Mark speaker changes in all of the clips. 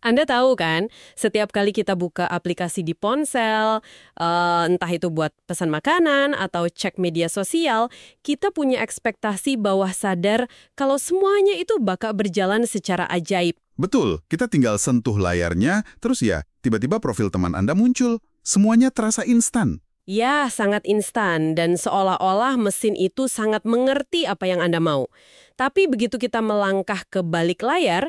Speaker 1: Anda tahu kan, setiap kali kita buka aplikasi di ponsel, entah itu buat pesan makanan atau cek media sosial, kita punya ekspektasi bawah sadar kalau semuanya itu bakal berjalan secara ajaib.
Speaker 2: Betul, kita tinggal sentuh layarnya, terus ya, tiba-tiba profil teman Anda muncul. Semuanya terasa instan.
Speaker 1: Ya, sangat instan dan seolah-olah mesin itu sangat mengerti apa yang Anda mau. Tapi begitu kita melangkah ke balik layar,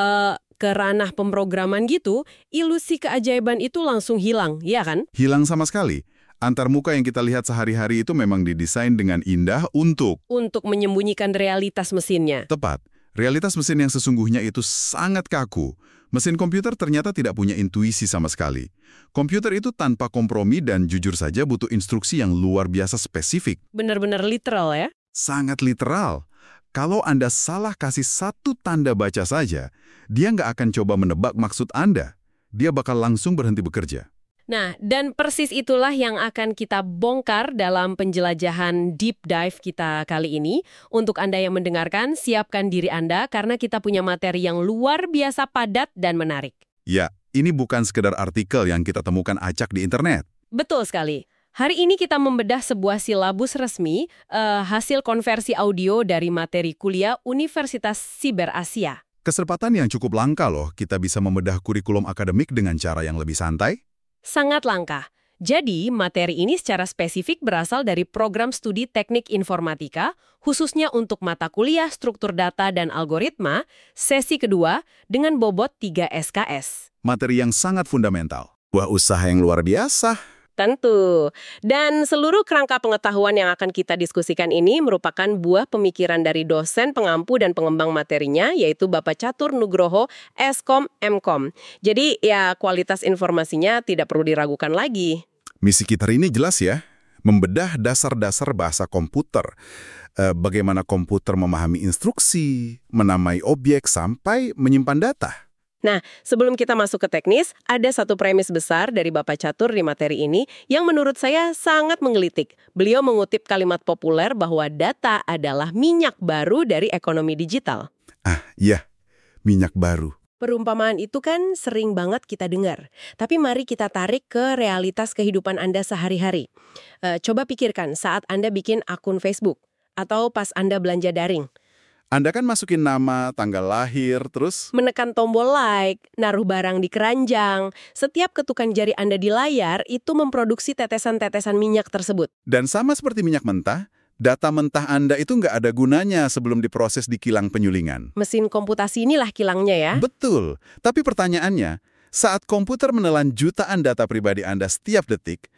Speaker 1: ke ranah pemrograman gitu, ilusi keajaiban itu langsung hilang, ya kan?
Speaker 2: Hilang sama sekali. Antarmuka yang kita lihat sehari-hari itu memang didesain dengan indah untuk
Speaker 1: Menyembunyikan realitas mesinnya.
Speaker 2: tepat. Realitas mesin yang sesungguhnya itu sangat kaku. Mesin komputer ternyata tidak punya intuisi sama sekali. Komputer itu tanpa kompromi dan jujur saja butuh instruksi yang luar biasa spesifik.
Speaker 1: Benar-benar literal ya.
Speaker 2: Sangat literal. Kalau Anda salah kasih satu tanda baca saja, dia nggak akan coba menebak maksud Anda. Dia bakal langsung berhenti bekerja.
Speaker 1: Nah, dan persis itulah yang akan kita bongkar dalam penjelajahan deep dive kita kali ini. Untuk Anda yang mendengarkan, siapkan diri Anda karena kita punya materi yang luar biasa padat dan menarik.
Speaker 2: Ya, ini bukan sekedar artikel yang kita temukan acak di internet.
Speaker 1: Betul sekali. Hari ini kita membedah sebuah silabus resmi, hasil konversi audio dari materi kuliah Universitas Siber Asia.
Speaker 2: Kesempatan yang cukup langka loh, kita bisa membedah kurikulum akademik dengan cara yang lebih santai.
Speaker 1: Sangat langka. Jadi, materi ini secara spesifik berasal dari program studi teknik informatika, khususnya untuk mata kuliah struktur data dan algoritma, sesi kedua dengan bobot 3 SKS.
Speaker 2: Materi yang sangat fundamental. Wah, usaha yang luar biasa.
Speaker 1: Tentu. Dan seluruh kerangka pengetahuan yang akan kita diskusikan ini merupakan buah pemikiran dari dosen pengampu dan pengembang materinya, yaitu Bapak Catur Nugroho, Eskom, Mkom. Jadi ya kualitas informasinya tidak perlu diragukan lagi.
Speaker 2: Misi kita hari ini jelas ya, membedah dasar-dasar bahasa komputer. Bagaimana komputer memahami instruksi, menamai objek, sampai menyimpan data.
Speaker 1: Nah, sebelum kita masuk ke teknis, ada satu premis besar dari Bapak Catur di materi ini yang menurut saya sangat menggelitik. Beliau mengutip kalimat populer bahwa data adalah minyak baru dari ekonomi digital.
Speaker 2: Ah, iya, minyak baru.
Speaker 1: Perumpamaan itu kan sering banget kita dengar. Tapi mari kita tarik ke realitas kehidupan Anda sehari-hari. Coba pikirkan saat Anda bikin akun Facebook atau pas Anda belanja daring.
Speaker 2: Anda kan masukin nama, tanggal lahir, terus
Speaker 1: Menekan tombol like, naruh barang di keranjang. Setiap ketukan jari Anda di layar itu memproduksi tetesan-tetesan minyak tersebut.
Speaker 2: dan sama seperti minyak mentah, data mentah Anda itu nggak ada gunanya sebelum diproses di kilang penyulingan.
Speaker 1: Mesin komputasi inilah kilangnya ya.
Speaker 2: Betul, tapi pertanyaannya, saat komputer menelan jutaan data pribadi Anda setiap detik,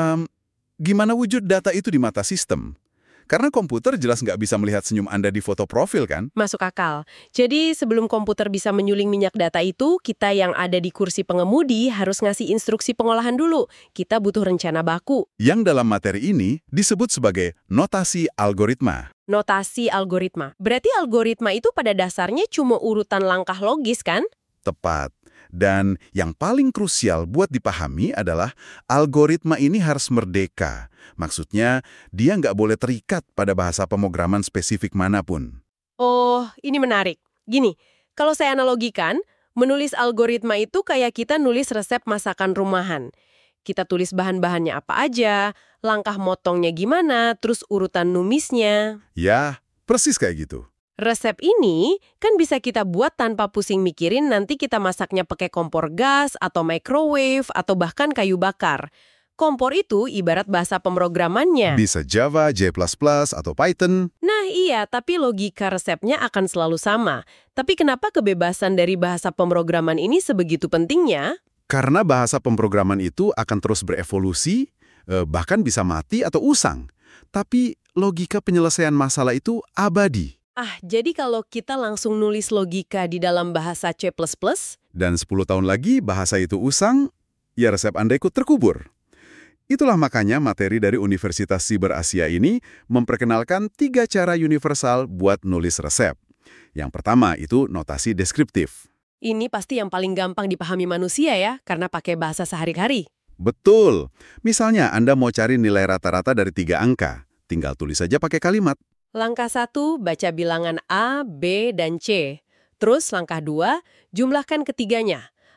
Speaker 2: gimana wujud data itu di mata sistem? Karena komputer jelas nggak bisa melihat senyum Anda di foto profil kan?
Speaker 1: Masuk akal. Jadi sebelum komputer bisa menyuling minyak data itu, kita yang ada di kursi pengemudi harus ngasih instruksi pengolahan dulu. Kita butuh rencana baku.
Speaker 2: Yang dalam materi ini disebut sebagai notasi algoritma.
Speaker 1: Notasi algoritma. Berarti algoritma itu pada dasarnya cuma urutan langkah logis kan?
Speaker 2: Tepat. Dan yang paling krusial buat dipahami adalah algoritma ini harus merdeka. Maksudnya, dia nggak boleh terikat pada bahasa pemrograman spesifik manapun.
Speaker 1: Oh, ini menarik. Gini, kalau saya analogikan, menulis algoritma itu kayak kita nulis resep masakan rumahan. Kita tulis bahan-bahannya apa aja, langkah motongnya gimana, terus urutan numisnya.
Speaker 2: Ya, persis kayak gitu.
Speaker 1: Resep ini kan bisa kita buat tanpa pusing mikirin nanti kita masaknya pakai kompor gas atau microwave atau bahkan kayu bakar. Kompor itu ibarat bahasa pemrogramannya.
Speaker 2: Bisa Java, C++, atau Python.
Speaker 1: Nah iya, tapi logika resepnya akan selalu sama. Tapi kenapa kebebasan dari bahasa pemrograman ini sebegitu pentingnya?
Speaker 2: Karena bahasa pemrograman itu akan terus berevolusi, bahkan bisa mati atau usang. Tapi logika penyelesaian masalah itu abadi.
Speaker 1: Jadi kalau kita langsung nulis logika di dalam bahasa C++,
Speaker 2: Dan 10 tahun lagi bahasa itu usang, ya resep Anda ikut terkubur. Itulah makanya materi dari Universitas Siber Asia ini memperkenalkan 3 cara universal buat nulis resep. Yang pertama itu notasi deskriptif.
Speaker 1: ini pasti yang paling gampang dipahami manusia ya, karena pakai bahasa sehari-hari.
Speaker 2: Betul. Misalnya Anda mau cari nilai rata-rata dari 3 angka. Tinggal tulis saja pakai kalimat.
Speaker 1: Langkah 1, baca bilangan A, B, dan C. Terus langkah 2, jumlahkan ketiganya.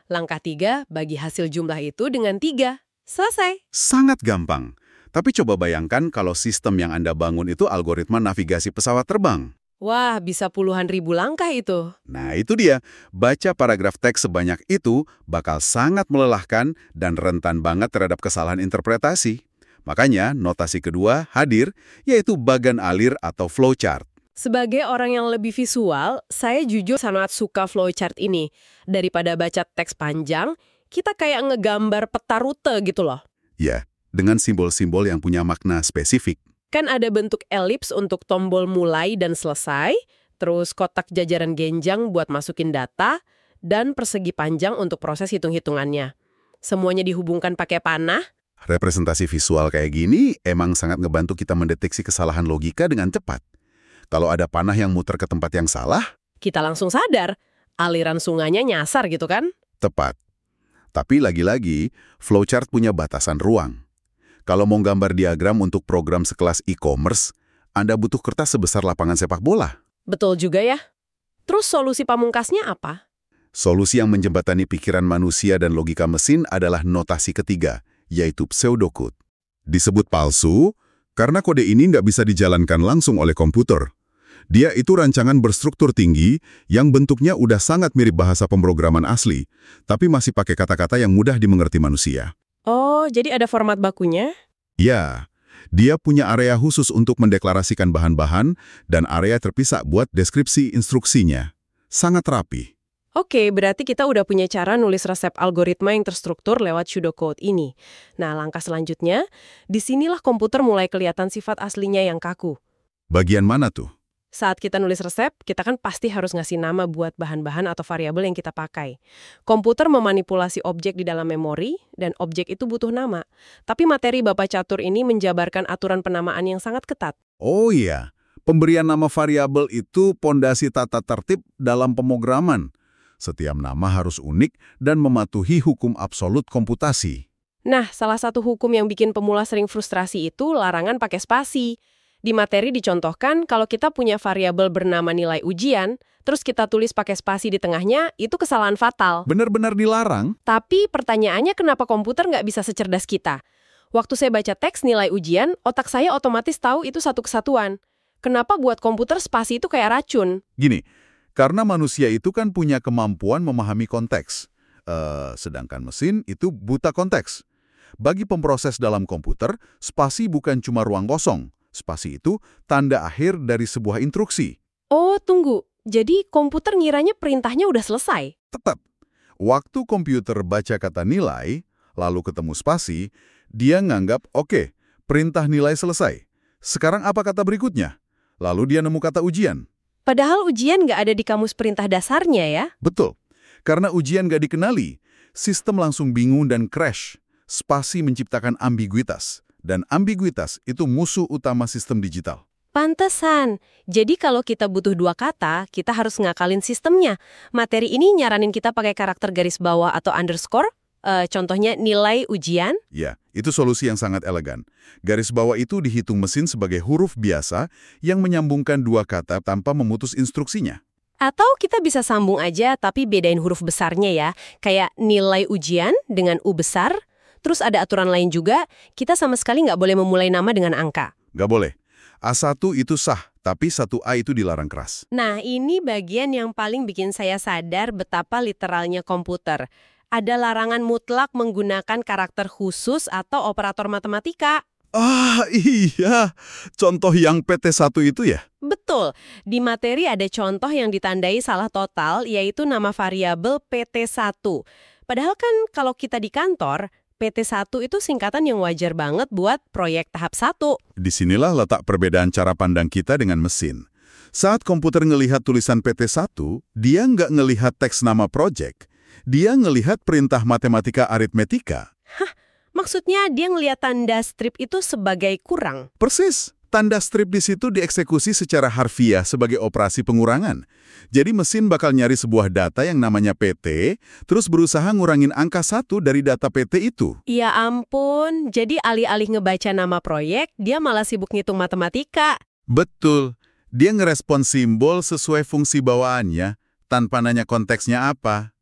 Speaker 1: Langkah 3, bagi hasil jumlah itu dengan 3. Selesai.
Speaker 2: Sangat gampang. Tapi coba bayangkan kalau sistem yang Anda bangun itu algoritma navigasi pesawat terbang.
Speaker 1: Wah, bisa puluhan ribu langkah itu.
Speaker 2: Nah, itu dia. Baca paragraf teks sebanyak itu bakal sangat melelahkan dan rentan banget terhadap kesalahan interpretasi. Makanya, notasi kedua hadir, yaitu bagan alir atau flowchart.
Speaker 1: Sebagai orang yang lebih visual, saya jujur sangat suka flowchart ini. Daripada baca teks panjang, kita kayak ngegambar peta rute gitu loh.
Speaker 2: Ya, dengan simbol-simbol yang punya makna spesifik.
Speaker 1: Kan ada bentuk elips untuk tombol mulai dan selesai, terus kotak jajaran genjang buat masukin data, dan persegi panjang untuk proses hitung-hitungannya. Semuanya dihubungkan pakai panah.
Speaker 2: Representasi visual kayak gini emang sangat ngebantu kita mendeteksi kesalahan logika dengan cepat. Kalau ada panah yang muter ke tempat yang salah,
Speaker 1: Kita langsung sadar, aliran sungainya nyasar gitu kan?
Speaker 2: tepat. Tapi lagi-lagi, flowchart punya batasan ruang. Kalau mau gambar diagram untuk program sekelas e-commerce, Anda butuh kertas sebesar lapangan sepak bola.
Speaker 1: Betul juga ya. Terus solusi pamungkasnya apa?
Speaker 2: Solusi yang menjembatani pikiran manusia dan logika mesin adalah notasi ketiga, yaitu pseudocode. Disebut palsu karena kode ini nggak bisa dijalankan langsung oleh komputer. Dia itu rancangan berstruktur tinggi yang bentuknya udah sangat mirip bahasa pemrograman asli, tapi masih pakai kata-kata yang mudah dimengerti manusia.
Speaker 1: Oh, jadi ada format bakunya?
Speaker 2: Ya, dia punya area khusus untuk mendeklarasikan bahan-bahan dan area terpisah buat deskripsi instruksinya. Sangat rapi.
Speaker 1: Oke, berarti kita udah punya cara nulis resep algoritma yang terstruktur lewat pseudocode ini. Nah, langkah selanjutnya, disinilah komputer mulai kelihatan sifat aslinya yang kaku.
Speaker 2: Bagian mana tuh?
Speaker 1: Saat kita nulis resep, kita kan pasti harus ngasih nama buat bahan-bahan atau variabel yang kita pakai. Komputer memanipulasi objek di dalam memori, dan objek itu butuh nama. Tapi materi Bapak Catur ini menjabarkan aturan penamaan yang sangat ketat.
Speaker 2: Oh iya, pemberian nama variabel itu pondasi tata tertib dalam pemrograman. Setiap nama harus unik dan mematuhi hukum absolut komputasi.
Speaker 1: Nah, salah satu hukum yang bikin pemula sering frustrasi itu larangan pakai spasi. Di materi dicontohkan kalau kita punya variabel bernama nilai ujian, terus kita tulis pakai spasi di tengahnya, itu kesalahan fatal.
Speaker 2: Benar-benar dilarang?
Speaker 1: Tapi pertanyaannya kenapa komputer nggak bisa secerdas kita? Waktu saya baca teks nilai ujian, otak saya otomatis tahu itu satu kesatuan. Kenapa buat komputer spasi itu kayak racun?
Speaker 2: Gini, karena manusia itu kan punya kemampuan memahami konteks. Sedangkan mesin itu buta konteks. Bagi pemproses dalam komputer, spasi bukan cuma ruang kosong. Spasi itu tanda akhir dari sebuah instruksi.
Speaker 1: Oh, tunggu. Jadi komputer ngiranya perintahnya udah selesai?
Speaker 2: Tetap, waktu komputer baca kata nilai, lalu ketemu spasi, dia nganggap, oke, perintah nilai selesai. Sekarang apa kata berikutnya? Lalu dia nemu kata ujian.
Speaker 1: Padahal ujian nggak ada di kamus perintah dasarnya ya?
Speaker 2: Betul, karena ujian nggak dikenali, sistem langsung bingung dan crash. Spasi menciptakan ambiguitas. Dan ambiguitas itu musuh utama sistem digital.
Speaker 1: Pantesan. Jadi kalau kita butuh dua kata, kita harus ngakalin sistemnya. Materi ini nyaranin kita pakai karakter garis bawah atau underscore. Contohnya nilai ujian.
Speaker 2: Ya, itu solusi yang sangat elegan. Garis bawah itu dihitung mesin sebagai huruf biasa yang menyambungkan dua kata tanpa memutus instruksinya.
Speaker 1: Atau kita bisa sambung aja tapi bedain huruf besarnya ya. Kayak nilai ujian dengan U besar. Terus ada aturan lain juga, kita sama sekali nggak boleh memulai nama dengan angka.
Speaker 2: Nggak boleh. A1 itu sah, tapi 1A itu dilarang keras.
Speaker 1: Nah, ini bagian yang paling bikin saya sadar betapa literalnya komputer. Ada larangan mutlak menggunakan karakter khusus atau operator matematika.
Speaker 2: Ah, iya. Contoh yang PT1 itu ya?
Speaker 1: Betul. Di materi ada contoh yang ditandai salah total, yaitu nama variabel PT1. Padahal kan kalau kita di kantor, PT1 itu singkatan yang wajar banget buat proyek tahap 1.
Speaker 2: Disinilah letak perbedaan cara pandang kita dengan mesin. Saat komputer ngelihat tulisan PT1, dia nggak ngelihat teks nama proyek. Dia ngelihat perintah matematika aritmetika.
Speaker 1: Maksudnya dia ngelihat tanda strip itu sebagai kurang.
Speaker 2: Persis. Tanda strip di situ dieksekusi secara harfiah sebagai operasi pengurangan. Jadi mesin bakal nyari sebuah data yang namanya PT, terus berusaha ngurangin angka 1 dari data PT itu.
Speaker 1: Ya ampun, jadi alih-alih ngebaca nama proyek, dia malah sibuk ngitung matematika.
Speaker 2: Betul. Dia ngerespon simbol sesuai fungsi bawaannya, tanpa nanya konteksnya apa.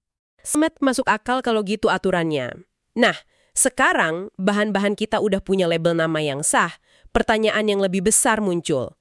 Speaker 1: Semet masuk akal kalau gitu aturannya. Nah, sekarang bahan-bahan kita udah punya label nama yang sah. Pertanyaan yang lebih besar muncul.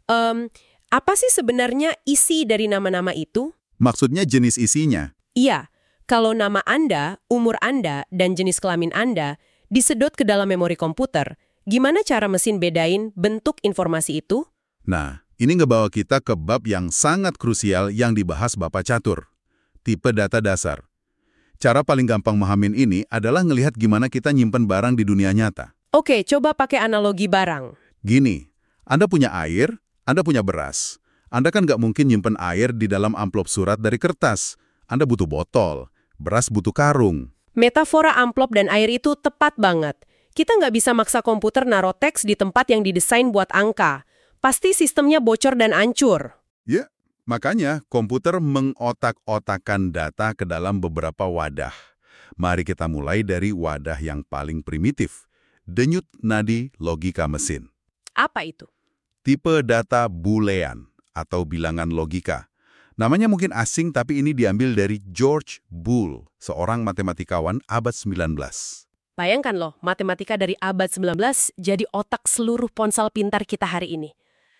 Speaker 1: Apa sih sebenarnya isi dari nama-nama itu?
Speaker 2: Maksudnya jenis isinya.
Speaker 1: Iya, kalau nama Anda, umur Anda, dan jenis kelamin Anda disedot ke dalam memori komputer, gimana cara mesin bedain bentuk informasi itu?
Speaker 2: Nah, ini ngebawa kita ke bab yang sangat krusial yang dibahas Bapak Catur. Tipe data dasar. Cara paling gampang memahamin ini adalah ngelihat gimana kita nyimpen barang di dunia nyata.
Speaker 1: Oke, coba pakai analogi barang.
Speaker 2: Gini, Anda punya air, Anda punya beras. Anda kan nggak mungkin nyimpen air di dalam amplop surat dari kertas. Anda butuh botol, beras butuh karung.
Speaker 1: Metafora amplop dan air itu tepat banget. Kita nggak bisa maksa komputer naruh teks di tempat yang didesain buat angka. Pasti sistemnya bocor dan hancur.
Speaker 2: Ya, makanya komputer mengotak-otakan data ke dalam beberapa wadah. Mari kita mulai dari wadah yang paling primitif. Denyut nadi logika mesin.
Speaker 1: Apa itu?
Speaker 2: Tipe data Boolean atau bilangan logika. Namanya mungkin asing tapi ini diambil dari George Boole, seorang matematikawan abad 19.
Speaker 1: Bayangkan loh, matematika dari abad 19 jadi otak seluruh ponsel pintar kita hari ini.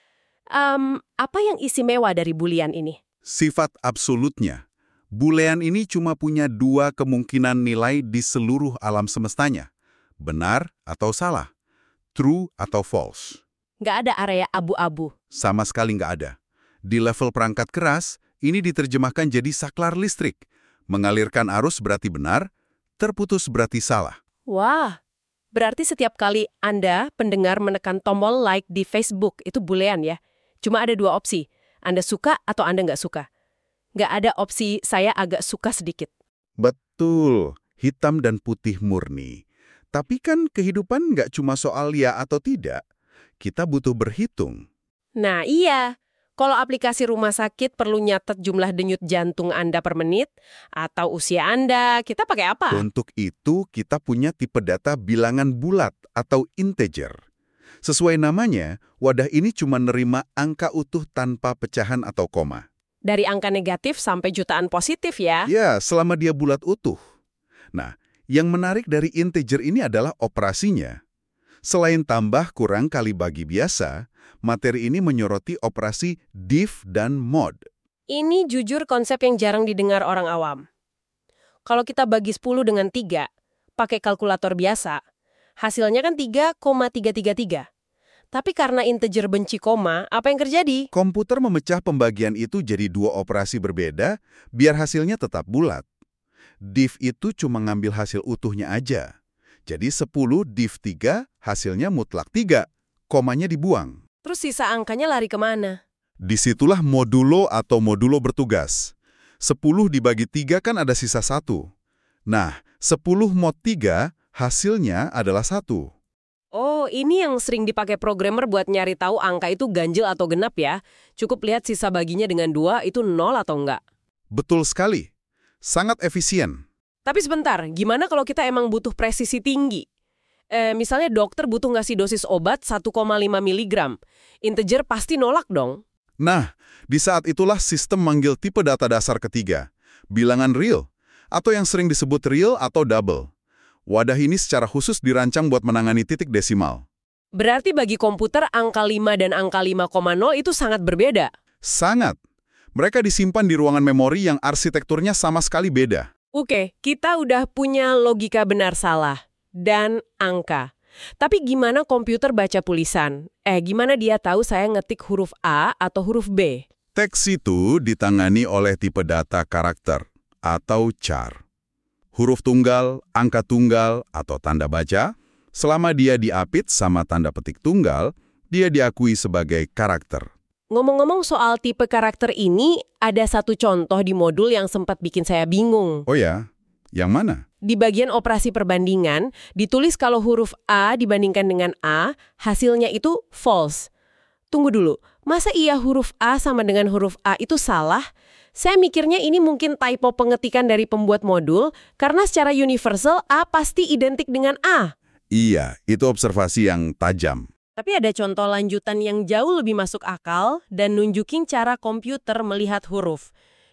Speaker 1: Apa yang istimewa dari Boolean ini?
Speaker 2: Sifat absolutnya. Boolean ini cuma punya dua kemungkinan nilai di seluruh alam semestanya. Benar atau salah. True atau false.
Speaker 1: Nggak ada area abu-abu.
Speaker 2: Sama sekali nggak ada. Di level perangkat keras, ini diterjemahkan jadi saklar listrik. Mengalirkan arus berarti benar, terputus berarti salah.
Speaker 1: Wah, berarti setiap kali Anda, pendengar, menekan tombol like di Facebook, itu Boolean ya? Cuma ada dua opsi, Anda suka atau Anda nggak suka. Nggak ada opsi saya agak suka sedikit.
Speaker 2: Betul, hitam dan putih murni. Tapi kan kehidupan nggak cuma soal ya atau tidak. Kita butuh berhitung.
Speaker 1: Nah iya, kalau aplikasi rumah sakit perlu nyatet jumlah denyut jantung Anda per menit, atau usia Anda, kita pakai apa?
Speaker 2: Untuk itu, kita punya tipe data bilangan bulat atau integer. Sesuai namanya, wadah ini cuma nerima angka utuh tanpa pecahan atau koma.
Speaker 1: Dari angka negatif sampai jutaan positif ya?
Speaker 2: Ya, selama dia bulat utuh. Nah, yang menarik dari integer ini adalah operasinya. Selain tambah kurang kali bagi biasa, materi ini menyoroti operasi div dan mod.
Speaker 1: Ini jujur konsep yang jarang didengar orang awam. Kalau kita bagi 10 dengan 3, pakai kalkulator biasa, hasilnya kan 3,333. Tapi karena integer benci koma, apa yang terjadi?
Speaker 2: Komputer memecah pembagian itu jadi dua operasi berbeda, biar hasilnya tetap bulat. Div itu cuma ngambil hasil utuhnya aja. Jadi 10 div 3, hasilnya mutlak 3. Komanya dibuang.
Speaker 1: Terus sisa angkanya lari kemana?
Speaker 2: Disitulah modulo atau modulo bertugas. 10 dibagi 3 kan ada sisa 1. Nah, 10 mod 3, hasilnya adalah 1.
Speaker 1: Oh, ini yang sering dipakai programmer buat nyari tahu angka itu ganjil atau genap ya. Cukup lihat sisa baginya dengan 2, itu 0 atau enggak.
Speaker 2: Betul sekali. Sangat efisien.
Speaker 1: Tapi sebentar, gimana kalau kita emang butuh presisi tinggi? Misalnya dokter butuh ngasih dosis obat 1,5 mg. Integer pasti nolak dong.
Speaker 2: Nah, di saat itulah sistem manggil tipe data dasar ketiga, bilangan real, atau yang sering disebut real atau double. Wadah ini secara khusus dirancang buat menangani titik desimal.
Speaker 1: Berarti bagi komputer angka 5 dan angka 5,0 itu sangat berbeda.
Speaker 2: Sangat. Mereka disimpan di ruangan memori yang arsitekturnya sama sekali beda.
Speaker 1: Oke, kita udah punya logika benar salah dan angka. Tapi gimana komputer baca tulisan? Gimana dia tahu saya ngetik huruf A atau huruf B?
Speaker 2: Teks itu ditangani oleh tipe data karakter atau char. Huruf tunggal, angka tunggal, atau tanda baca, selama dia diapit sama tanda petik tunggal, dia diakui sebagai karakter.
Speaker 1: Ngomong-ngomong soal tipe karakter ini, ada satu contoh di modul yang sempat bikin saya bingung.
Speaker 2: Oh ya? Yang mana?
Speaker 1: Di bagian operasi perbandingan, ditulis kalau huruf A dibandingkan dengan A, hasilnya itu false. Tunggu dulu, masa iya huruf A sama dengan huruf A itu salah? Saya mikirnya ini mungkin typo pengetikan dari pembuat modul, karena secara universal A pasti identik dengan A.
Speaker 2: Iya, itu observasi yang tajam.
Speaker 1: Tapi ada contoh lanjutan yang jauh lebih masuk akal dan nunjukin cara komputer melihat huruf.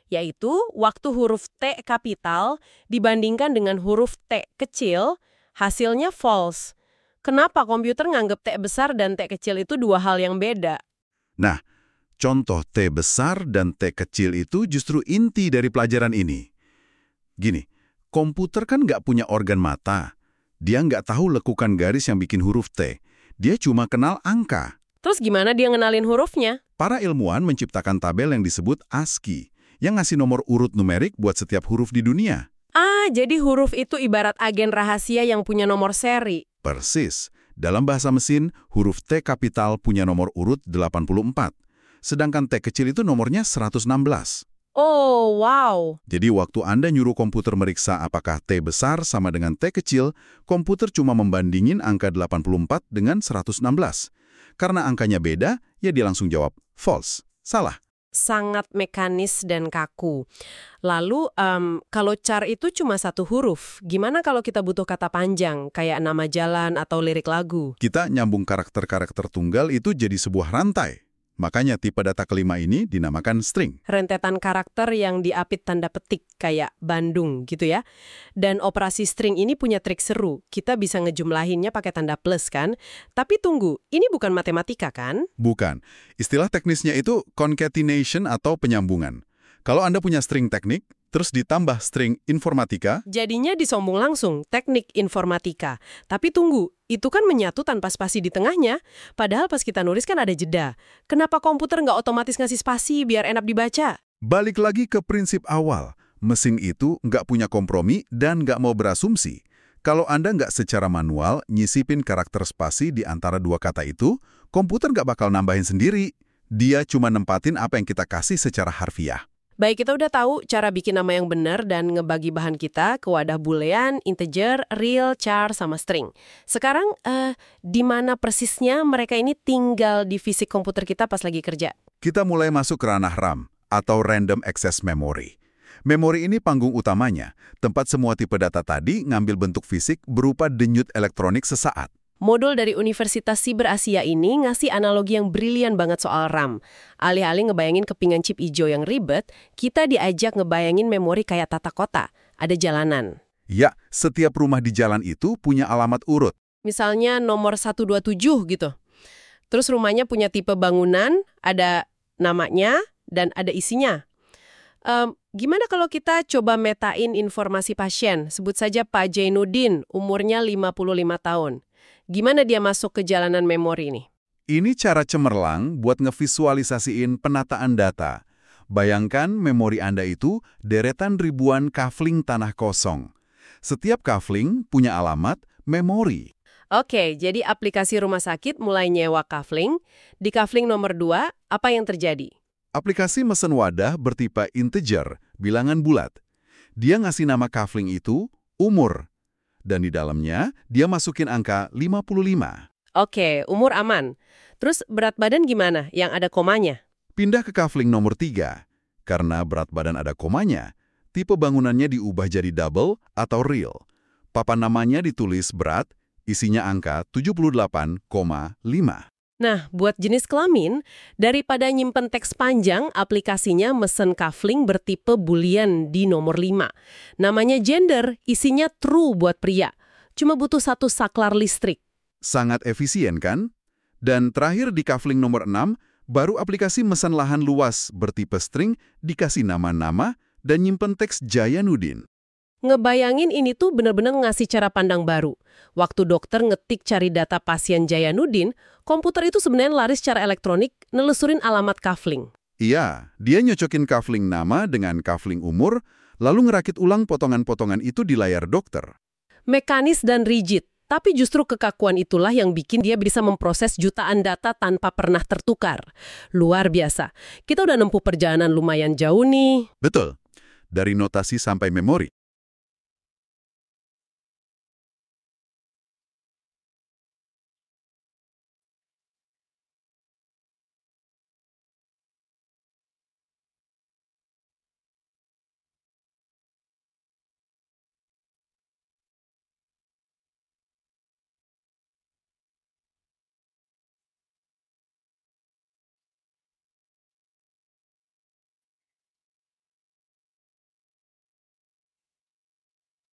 Speaker 1: yaitu waktu huruf T kapital dibandingkan dengan huruf T kecil, hasilnya false. Kenapa komputer nganggep T besar dan T kecil itu dua hal yang beda?
Speaker 2: Nah, contoh T besar dan T kecil itu justru inti dari pelajaran ini. Gini, komputer kan nggak punya organ mata. Dia nggak tahu lekukan garis yang bikin huruf T. Dia cuma kenal angka.
Speaker 1: Terus gimana dia ngenalin hurufnya?
Speaker 2: Para ilmuwan menciptakan tabel yang disebut ASCII, yang ngasih nomor urut numerik buat setiap huruf di dunia.
Speaker 1: Ah, jadi huruf itu ibarat agen rahasia yang punya nomor seri.
Speaker 2: Persis. Dalam bahasa mesin, huruf T kapital punya nomor urut 84. Sedangkan T kecil itu nomornya 116.
Speaker 1: Oh, wow.
Speaker 2: Jadi waktu Anda nyuruh komputer meriksa apakah T besar sama dengan T kecil, komputer cuma membandingin angka 84 dengan 116. Karena angkanya beda, ya dia langsung jawab false, salah.
Speaker 1: Sangat mekanis dan kaku. Lalu, kalau char itu cuma satu huruf, gimana kalau kita butuh kata panjang, kayak nama jalan atau lirik lagu?
Speaker 2: Kita nyambung karakter-karakter tunggal itu jadi sebuah rantai. Makanya tipe data kelima ini dinamakan string.
Speaker 1: Rentetan karakter yang diapit tanda petik, kayak Bandung gitu ya. Dan operasi string ini punya trik seru. Kita bisa ngejumlahinnya pakai tanda plus kan? Tapi tunggu, ini bukan matematika kan?
Speaker 2: Bukan. Istilah teknisnya itu concatenation atau penyambungan. Kalau Anda punya string teknik, terus ditambah string informatika,
Speaker 1: Jadinya disombong langsung, teknik informatika. Tapi tunggu, itu kan menyatu tanpa spasi di tengahnya. Padahal pas kita nulis kan ada jeda. Kenapa komputer nggak otomatis ngasih spasi biar enak dibaca?
Speaker 2: balik lagi ke prinsip awal. Mesin itu nggak punya kompromi dan nggak mau berasumsi. Kalau Anda nggak secara manual nyisipin karakter spasi di antara dua kata itu, komputer nggak bakal nambahin sendiri. Dia cuma nempatin apa yang kita kasih secara harfiah.
Speaker 1: Baik, kita udah tahu cara bikin nama yang benar dan ngebagi bahan kita ke wadah boolean, integer, real, char, sama string. Sekarang, di mana persisnya mereka ini tinggal di fisik komputer kita pas lagi kerja?
Speaker 2: Kita mulai masuk ke ranah RAM, atau Random Access Memory. Memori ini panggung utamanya, tempat semua tipe data tadi ngambil bentuk fisik berupa denyut elektronik sesaat.
Speaker 1: Modul dari Universitas Siber Asia ini ngasih analogi yang brilian banget soal RAM. Alih-alih ngebayangin kepingan chip ijo yang ribet, kita diajak ngebayangin memori kayak tata kota. Ada jalanan.
Speaker 2: Ya, setiap rumah di jalan itu punya alamat urut.
Speaker 1: Misalnya nomor 127 gitu. Terus rumahnya punya tipe bangunan, ada namanya, dan ada isinya. Gimana kalau kita coba metain informasi pasien? Sebut saja Pak Jainuddin, umurnya 55 tahun. Gimana dia masuk ke jalanan memori ini?
Speaker 2: Ini cara cemerlang buat ngevisualisasiin penataan data. Bayangkan memori Anda itu deretan ribuan kafling tanah kosong. Setiap kafling punya alamat memori.
Speaker 1: Oke, jadi aplikasi rumah sakit mulai nyewa kafling. Di kafling nomor 2, apa yang terjadi?
Speaker 2: Aplikasi mesen wadah bertipe integer, bilangan bulat. Dia ngasih nama kafling itu umur. Dan di dalamnya, dia masukin angka 55.
Speaker 1: Oke, umur aman. Terus berat badan gimana yang ada komanya?
Speaker 2: Pindah ke kafling nomor 3. Karena berat badan ada komanya, tipe bangunannya diubah jadi double atau real. Papan namanya ditulis berat, isinya angka 78,5.
Speaker 1: Nah, buat jenis kelamin, daripada nyimpen teks panjang, aplikasinya mesen kafling bertipe boolean di nomor 5. Namanya gender, isinya true buat pria. Cuma butuh satu saklar listrik.
Speaker 2: Sangat efisien kan? Dan terakhir di kafling nomor 6, baru aplikasi mesen lahan luas bertipe string dikasih nama-nama dan nyimpen teks Jainuddin.
Speaker 1: Ngebayangin ini tuh bener-bener ngasih cara pandang baru. Waktu dokter ngetik cari data pasien Jainuddin, komputer itu sebenarnya lari secara elektronik nelusurin alamat kafling.
Speaker 2: Iya, dia nyocokin kafling nama dengan kafling umur, lalu ngerakit ulang potongan-potongan itu di layar dokter.
Speaker 1: Mekanis dan rigid, tapi justru kekakuan itulah yang bikin dia bisa memproses jutaan data tanpa pernah tertukar. Luar biasa. Kita udah nempuh perjalanan lumayan jauh nih.
Speaker 2: Betul, dari notasi sampai memori.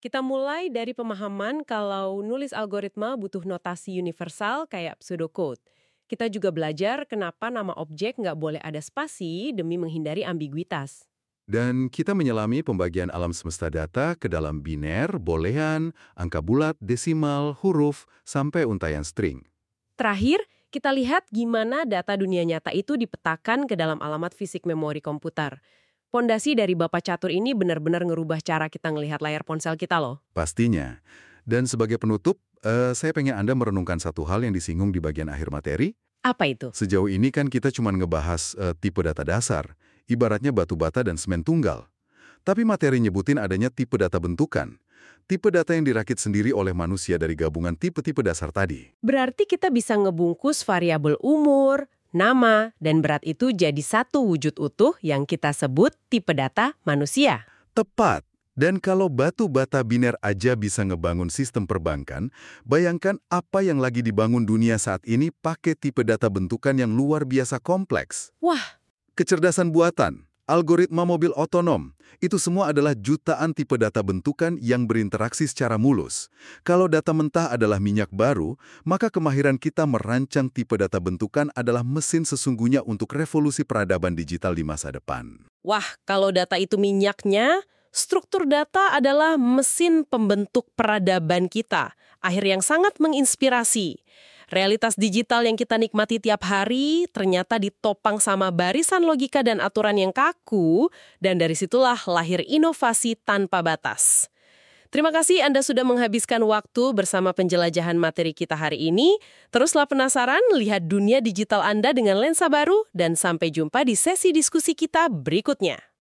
Speaker 1: Kita mulai dari pemahaman kalau nulis algoritma butuh notasi universal kayak pseudocode. Kita juga belajar kenapa nama objek nggak boleh ada spasi demi menghindari ambiguitas.
Speaker 2: Dan kita menyelami pembagian alam semesta data ke dalam biner, boolean, angka bulat, desimal, huruf, sampai untaian string.
Speaker 1: Terakhir, kita lihat gimana data dunia nyata itu dipetakan ke dalam alamat fisik memori komputer. Pondasi dari Bapak Catur ini benar-benar ngerubah cara kita ngelihat layar ponsel kita loh.
Speaker 2: Pastinya. Dan sebagai penutup, saya pengen Anda merenungkan satu hal yang disinggung di bagian akhir materi.
Speaker 1: Apa itu?
Speaker 2: Sejauh ini kan kita cuma ngebahas tipe data dasar, ibaratnya batu bata dan semen tunggal. Tapi materi nyebutin adanya tipe data bentukan. Tipe data yang dirakit sendiri oleh manusia dari gabungan tipe-tipe dasar tadi.
Speaker 1: Berarti kita bisa ngebungkus variabel umur, nama, dan berat itu jadi satu wujud utuh yang kita sebut tipe data manusia.
Speaker 2: Tepat. Dan kalau batu bata biner aja bisa ngebangun sistem perbankan, bayangkan apa yang lagi dibangun dunia saat ini pakai tipe data bentukan yang luar biasa kompleks.
Speaker 1: Wah,
Speaker 2: Kecerdasan buatan, algoritma mobil otonom, itu semua adalah jutaan tipe data bentukan yang berinteraksi secara mulus. Kalau data mentah adalah minyak baru, maka kemahiran kita merancang tipe data bentukan adalah mesin sesungguhnya untuk revolusi peradaban digital di masa depan.
Speaker 1: wah, kalau data itu minyaknya, struktur data adalah mesin pembentuk peradaban kita. Akhir yang sangat menginspirasi. Realitas digital yang kita nikmati tiap hari ternyata ditopang sama barisan logika dan aturan yang kaku, dan dari situlah lahir inovasi tanpa batas. Terima kasih Anda sudah menghabiskan waktu bersama penjelajahan materi kita hari ini. Teruslah penasaran, lihat dunia digital Anda dengan lensa baru, dan sampai jumpa di sesi diskusi kita berikutnya.